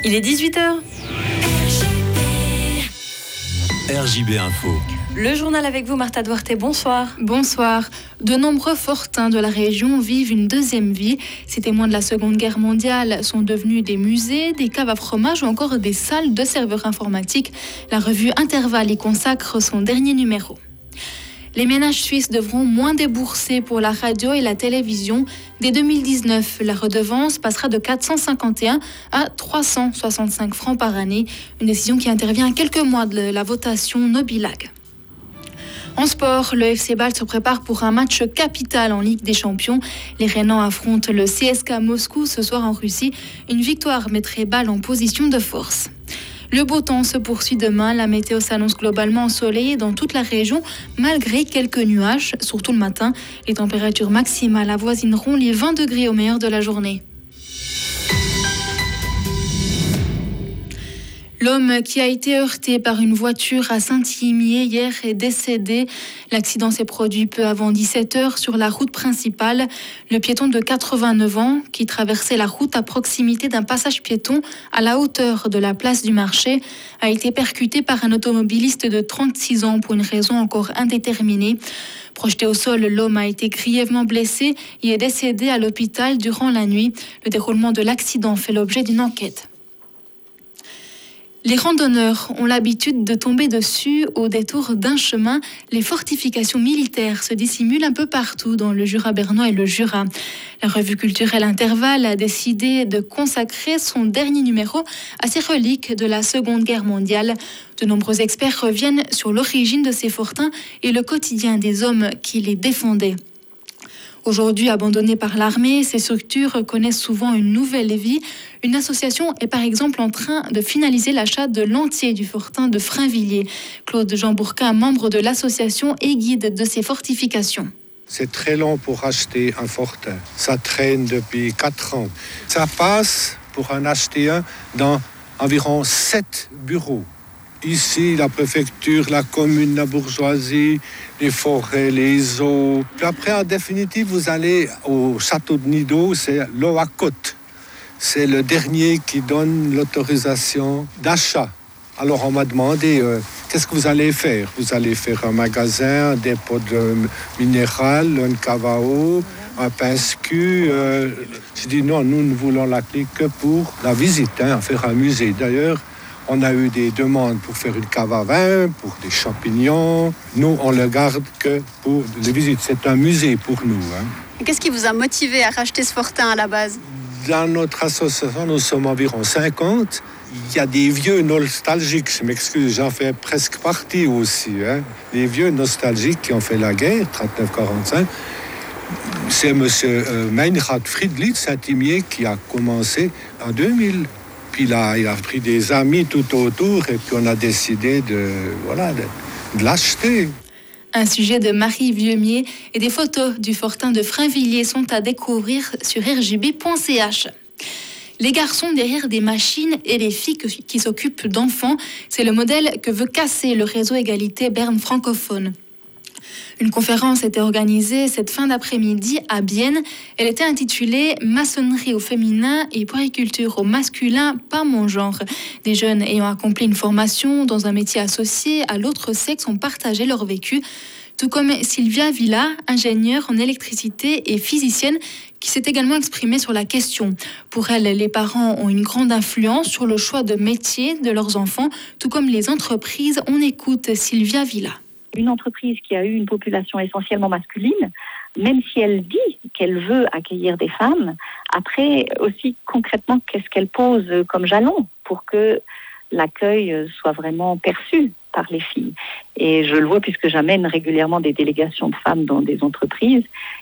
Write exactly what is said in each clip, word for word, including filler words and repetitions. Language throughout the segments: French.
Il est dix-huit heures. R J B Info. Le journal avec vous, Martha Duarte, bonsoir. Bonsoir. De nombreux fortins de la région vivent une deuxième vie. Ces témoins de la Seconde Guerre mondiale sont devenus des musées, des caves à fromage ou encore des salles de serveurs informatiques. La revue Intervalle y consacre son dernier numéro. Les ménages suisses devront moins débourser pour la radio et la télévision. Dès deux mille dix-neuf, la redevance passera de quatre cent cinquante et un à trois cent soixante-cinq francs par année. Une décision qui intervient à quelques mois de la votation Nobilag. En sport, le F C Bâle se prépare pour un match capital en Ligue des Champions. Les Rhénans affrontent le C S K A Moscou ce soir en Russie. Une victoire mettrait Bâle en position de force. Le beau temps se poursuit demain. La météo s'annonce globalement ensoleillée dans toute la région, malgré quelques nuages, surtout le matin. Les températures maximales avoisineront les vingt degrés au meilleur de la journée. L'homme qui a été heurté par une voiture à Saint-Ymier hier est décédé. L'accident s'est produit peu avant dix-sept heures sur la route principale. Le piéton de quatre-vingt-neuf ans, qui traversait la route à proximité d'un passage piéton à la hauteur de la place du marché, a été percuté par un automobiliste de trente-six ans pour une raison encore indéterminée. Projeté au sol, l'homme a été grièvement blessé et est décédé à l'hôpital durant la nuit. Le déroulement de l'accident fait l'objet d'une enquête. Les randonneurs ont l'habitude de tomber dessus au détour d'un chemin. Les fortifications militaires se dissimulent un peu partout dans le Jura bernois et le Jura. La revue culturelle Intervalle a décidé de consacrer son dernier numéro à ces reliques de la Seconde Guerre mondiale. De nombreux experts reviennent sur l'origine de ces fortins et le quotidien des hommes qui les défendaient. Aujourd'hui abandonnées par l'armée, ces structures connaissent souvent une nouvelle vie. Une association est par exemple en train de finaliser l'achat de l'entier du fortin de Frainvilliers. Claude Jean Bourquin, membre de l'association et guide de ces fortifications. C'est très long pour acheter un fortin. Ça traîne depuis quatre ans. Ça passe pour en acheter un dans environ sept bureaux. Ici, la préfecture, la commune, la bourgeoisie, les forêts, les eaux. Puis après, en définitive, vous allez au château de Nido, c'est l'eau à côte. C'est le dernier qui donne l'autorisation d'achat. Alors, on m'a demandé, euh, qu'est-ce que vous allez faire ? Vous allez faire un magasin, un dépôt de minéral, une cave à eau, un pince-cul. Euh, J'ai dit non, nous ne voulons la clé que pour la visite, hein, faire un musée. D'ailleurs, on a eu des demandes pour faire une cave à vin, pour des champignons. Nous, on le garde que pour les visites. C'est un musée pour nous. Hein. Qu'est-ce qui vous a motivé à racheter ce fortin à la base ? Dans notre association, nous sommes environ cinquante. Il y a des vieux nostalgiques, je m'excuse, j'en fais presque partie aussi. Hein. Les vieux nostalgiques qui ont fait la guerre, trente-neuf quarante-cinq. C'est M. Euh, Meinrad Friedrich Saint-Ymier qui a commencé en deux mille. Puis là, il a pris des amis tout autour et puis on a décidé de, voilà, de, de l'acheter. Un sujet de Marie Vieumier et des photos du fortin de Frainvilliers sont à découvrir sur r j b point c h. Les garçons derrière des machines et les filles qui s'occupent d'enfants, c'est le modèle que veut casser le réseau Égalité Berne francophone. Une conférence était organisée cette fin d'après-midi à Bienne. Elle était intitulée « Maçonnerie au féminin et puériculture au masculin, pas mon genre ». Des jeunes ayant accompli une formation dans un métier associé à l'autre sexe ont partagé leur vécu. Tout comme Sylvia Villa, ingénieure en électricité et physicienne, qui s'est également exprimée sur la question. Pour elle, les parents ont une grande influence sur le choix de métier de leurs enfants, tout comme les entreprises. On écoute Sylvia Villa. Une entreprise qui a eu une population essentiellement masculine, même si elle dit qu'elle veut accueillir des femmes, après aussi concrètement, qu'est-ce qu'elle pose comme jalon pour que l'accueil soit vraiment perçu par les filles. Et je le vois puisque j'amène régulièrement des délégations de femmes dans des entreprises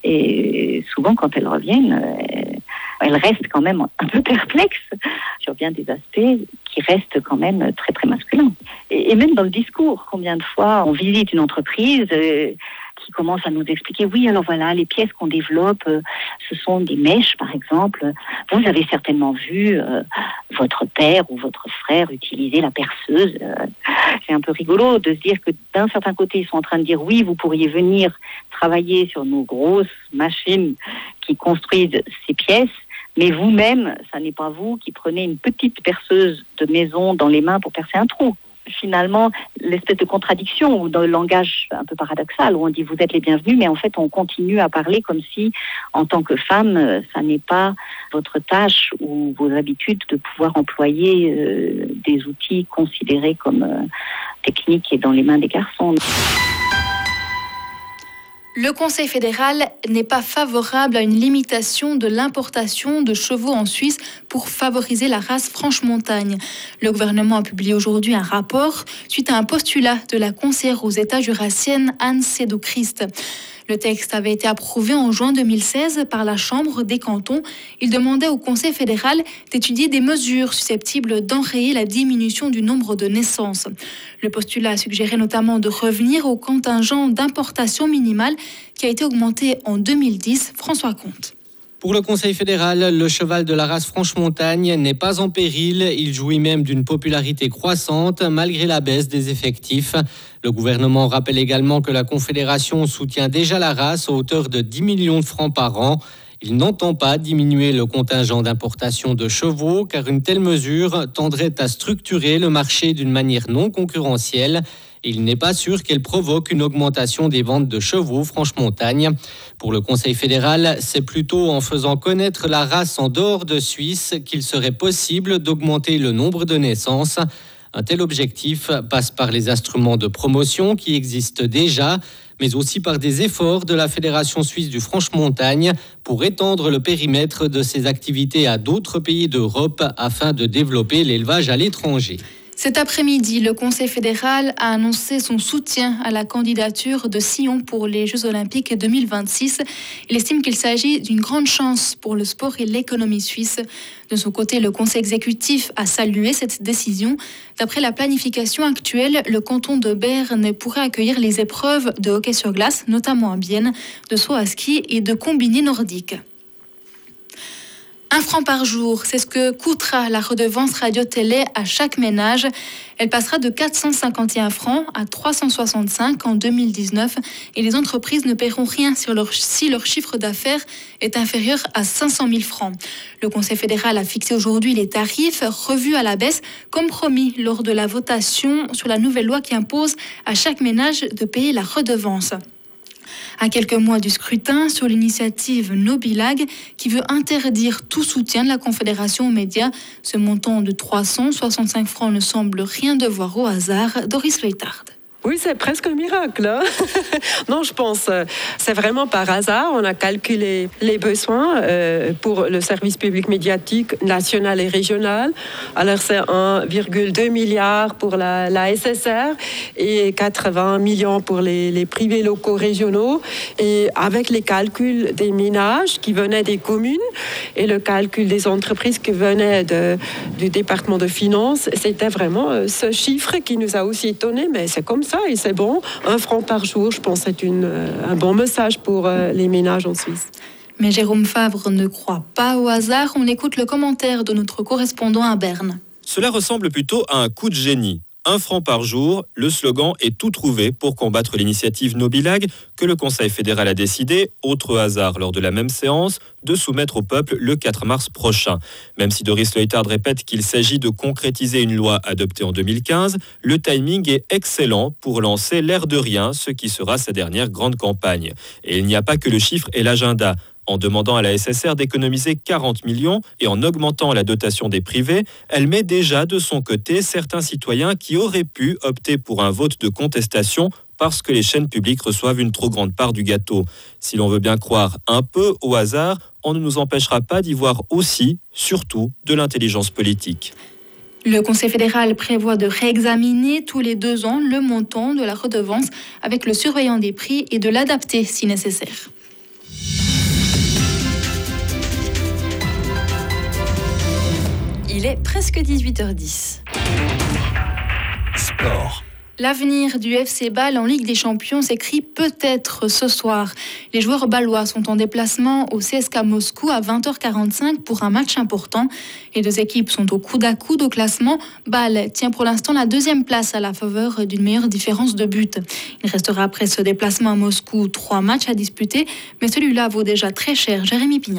et souvent quand elles reviennent, elles restent quand même un peu perplexes sur bien des aspects qui restent quand même très très masculins. Et, et même dans le discours, combien de fois on visite une entreprise euh, qui commence à nous expliquer, oui, alors voilà, les pièces qu'on développe, euh, ce sont des mèches, par exemple. Vous avez certainement vu euh, votre père ou votre frère utiliser la perceuse. Euh, c'est un peu rigolo de se dire que d'un certain côté, ils sont en train de dire, oui, vous pourriez venir travailler sur nos grosses machines qui construisent ces pièces, Mais vous-même, ça n'est pas vous qui prenez une petite perceuse de maison dans les mains pour percer un trou. Finalement, l'espèce de contradiction ou dans le langage un peu paradoxal où on dit vous êtes les bienvenus, mais en fait on continue à parler comme si, en tant que femme, ça n'est pas votre tâche ou vos habitudes de pouvoir employer euh, des outils considérés comme euh, techniques et dans les mains des garçons. Le Conseil fédéral n'est pas favorable à une limitation de l'importation de chevaux en Suisse pour favoriser la race Franche-Montagne. Le gouvernement a publié aujourd'hui un rapport suite à un postulat de la conseillère aux États jurassiennes Anne Sédou-Christ. Le texte avait été approuvé en juin deux mille seize par la Chambre des cantons. Il demandait au Conseil fédéral d'étudier des mesures susceptibles d'enrayer la diminution du nombre de naissances. Le postulat a suggéré notamment de revenir au contingent d'importation minimale qui a été augmenté en deux mille dix. François Comte. Pour le Conseil fédéral, le cheval de la race Franche-Montagne n'est pas en péril. Il jouit même d'une popularité croissante malgré la baisse des effectifs. Le gouvernement rappelle également que la Confédération soutient déjà la race à hauteur de dix millions de francs par an. Il n'entend pas diminuer le contingent d'importation de chevaux car une telle mesure tendrait à structurer le marché d'une manière non concurrentielle. Il n'est pas sûr qu'elle provoque une augmentation des ventes de chevaux Franche-Montagne. Pour le Conseil fédéral, c'est plutôt en faisant connaître la race en dehors de Suisse qu'il serait possible d'augmenter le nombre de naissances. Un tel objectif passe par les instruments de promotion qui existent déjà, mais aussi par des efforts de la Fédération suisse du Franche-Montagne pour étendre le périmètre de ses activités à d'autres pays d'Europe afin de développer l'élevage à l'étranger. Cet après-midi, le Conseil fédéral a annoncé son soutien à la candidature de Sion pour les Jeux olympiques deux mille vingt-six. Il estime qu'il s'agit d'une grande chance pour le sport et l'économie suisse. De son côté, le Conseil exécutif a salué cette décision. D'après la planification actuelle, le canton de Berne pourrait accueillir les épreuves de hockey sur glace, notamment à Bienne, de saut à ski et de combiné nordique. Un franc par jour, c'est ce que coûtera la redevance radio-télé à chaque ménage. Elle passera de quatre cent cinquante et un francs à trois cent soixante-cinq en deux mille dix-neuf et les entreprises ne paieront rien sur leur, si leur chiffre d'affaires est inférieur à cinq cent mille francs. Le Conseil fédéral a fixé aujourd'hui les tarifs revus à la baisse, comme promis lors de la votation sur la nouvelle loi qui impose à chaque ménage de payer la redevance. À quelques mois du scrutin, sur l'initiative Nobilag, qui veut interdire tout soutien de la Confédération aux médias, ce montant de trois cent soixante-cinq francs ne semble rien devoir au hasard. Doris Leutard. Oui, c'est presque un miracle. Hein. Non, je pense euh, c'est vraiment par hasard. On a calculé les besoins euh, pour le service public médiatique national et régional. Alors, c'est un virgule deux milliard pour la, la S S R et quatre-vingts millions pour les, les privés locaux régionaux. Et avec les calculs des ménages qui venaient des communes et le calcul des entreprises qui venaient de, du département de finances, c'était vraiment euh, ce chiffre qui nous a aussi étonnés. Mais c'est comme ça. Et c'est bon, un franc par jour, je pense que c'est une, un bon message pour euh, les ménages en Suisse. Mais Jérôme Favre ne croit pas au hasard. On écoute le commentaire de notre correspondant à Berne. Cela ressemble plutôt à un coup de génie. Un franc par jour, le slogan est tout trouvé pour combattre l'initiative Nobilag que le Conseil fédéral a décidé, autre hasard lors de la même séance, de soumettre au peuple le quatre mars prochain. Même si Doris Leutard répète qu'il s'agit de concrétiser une loi adoptée en deux mille quinze, le timing est excellent pour lancer l'air de rien, ce qui sera sa dernière grande campagne. Et il n'y a pas que le chiffre et l'agenda. En demandant à la S S R d'économiser quarante millions et en augmentant la dotation des privés, elle met déjà de son côté certains citoyens qui auraient pu opter pour un vote de contestation parce que les chaînes publiques reçoivent une trop grande part du gâteau. Si l'on veut bien croire un peu au hasard, on ne nous empêchera pas d'y voir aussi, surtout, de l'intelligence politique. Le Conseil fédéral prévoit de réexaminer tous les deux ans le montant de la redevance avec le surveillant des prix et de l'adapter si nécessaire. Il est presque dix-huit heures dix. Sport. L'avenir du F C Bâle en Ligue des Champions s'écrit peut-être ce soir. Les joueurs bâlois sont en déplacement au C S K A Moscou à vingt heures quarante-cinq pour un match important. Les deux équipes sont au coude à coude au classement. Bâle tient pour l'instant la deuxième place à la faveur d'une meilleure différence de but. Il restera après ce déplacement à Moscou trois matchs à disputer, mais celui-là vaut déjà très cher. Jérémy Pignard.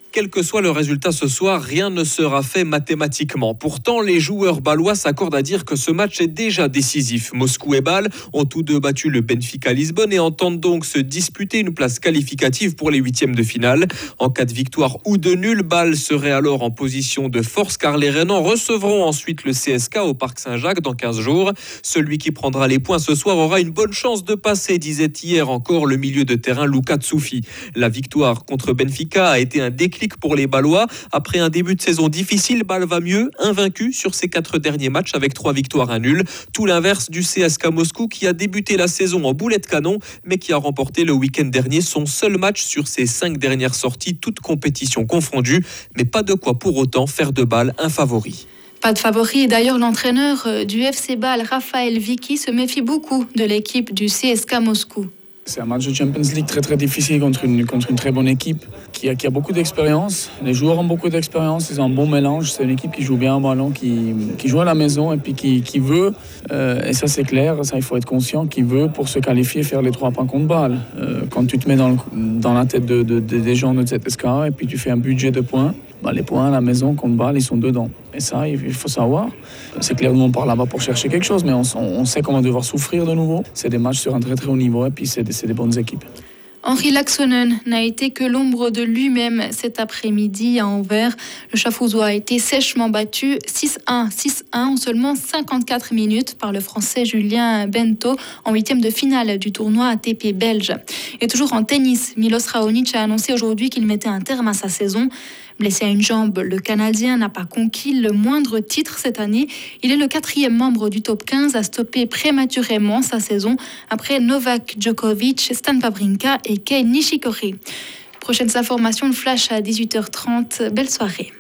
Quel que soit le résultat ce soir, rien ne sera fait mathématiquement. Pourtant, les joueurs bâlois s'accordent à dire que ce match est déjà décisif. Moscou et Bâle ont tous deux battu le Benfica Lisbonne et entendent donc se disputer une place qualificative pour les huitièmes de finale. En cas de victoire ou de nul, Bâle serait alors en position de force car les Rhénans recevront ensuite le C S K au Parc Saint-Jacques dans quinze jours. Celui qui prendra les points ce soir aura une bonne chance de passer, disait hier encore le milieu de terrain Luka Tsoufi. La victoire contre Benfica a été un déclic pour les Bâlois. Après un début de saison difficile, Bâle va mieux, invaincu sur ses quatre derniers matchs avec trois victoires, un nul. Tout l'inverse du C S K Moscou qui a débuté la saison en boulet de canon, mais qui a remporté le week-end dernier son seul match sur ses cinq dernières sorties, toutes compétitions confondues, mais pas de quoi pour autant faire de Bâle un favori. Pas de favori. D'ailleurs, l'entraîneur du F C Bâle, Raphaël Vicky, se méfie beaucoup de l'équipe du C S K Moscou. C'est un match de Champions League très très difficile contre une, contre une très bonne équipe qui a, qui a beaucoup d'expérience. Les joueurs ont beaucoup d'expérience, ils ont un bon mélange. C'est une équipe qui joue bien au ballon, qui, qui joue à la maison et puis qui, qui veut, euh, et ça c'est clair, ça il faut être conscient, qui veut pour se qualifier faire les trois points contre Bâle. Euh, quand tu te mets dans, le, dans la tête de, de, de, des gens de cette S K A et puis tu fais un budget de points, bah, les points à la maison contre Bâle, ils sont dedans. Et ça, il faut savoir. C'est clair, nous on part là-bas pour chercher quelque chose, mais on, on sait qu'on va devoir souffrir de nouveau. C'est des matchs sur un très très haut niveau et puis c'est des, c'est des bonnes équipes. Henri Laaksonen n'a été que l'ombre de lui-même cet après-midi à Anvers. Le Schaffhausois a été sèchement battu six un, six un en seulement cinquante-quatre minutes par le Français Julien Bento en huitième de finale du tournoi A T P belge. Et toujours en tennis, Milos Raonic a annoncé aujourd'hui qu'il mettait un terme à sa saison. Blessé à une jambe, le Canadien n'a pas conquis le moindre titre cette année. Il est le quatrième membre du top quinze à stopper prématurément sa saison après Novak Djokovic, Stan Wawrinka et Kei Nishikori. Prochaines informations, le flash à dix-huit heures trente. Belle soirée.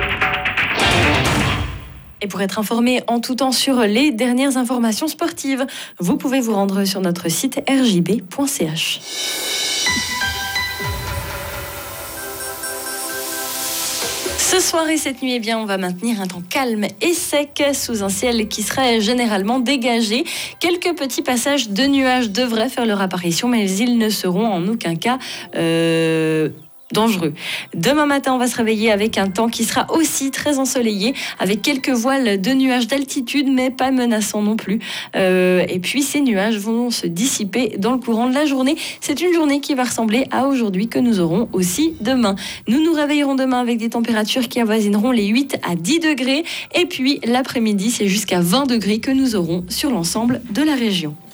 Et pour être informé en tout temps sur les dernières informations sportives, vous pouvez vous rendre sur notre site r j b point c h. Ce soir et cette nuit, eh bien, on va maintenir un temps calme et sec sous un ciel qui sera généralement dégagé. Quelques petits passages de nuages devraient faire leur apparition, mais ils ne seront en aucun cas euh, dangereux. Demain matin, on va se réveiller avec un temps qui sera aussi très ensoleillé, avec quelques voiles de nuages d'altitude, mais pas menaçants non plus. Euh, et puis, ces nuages vont se dissiper dans le courant de la journée. C'est une journée qui va ressembler à aujourd'hui que nous aurons aussi demain. Nous nous réveillerons demain avec des températures qui avoisineront les huit à dix degrés. Et puis, l'après-midi, c'est jusqu'à vingt degrés que nous aurons sur l'ensemble de la région.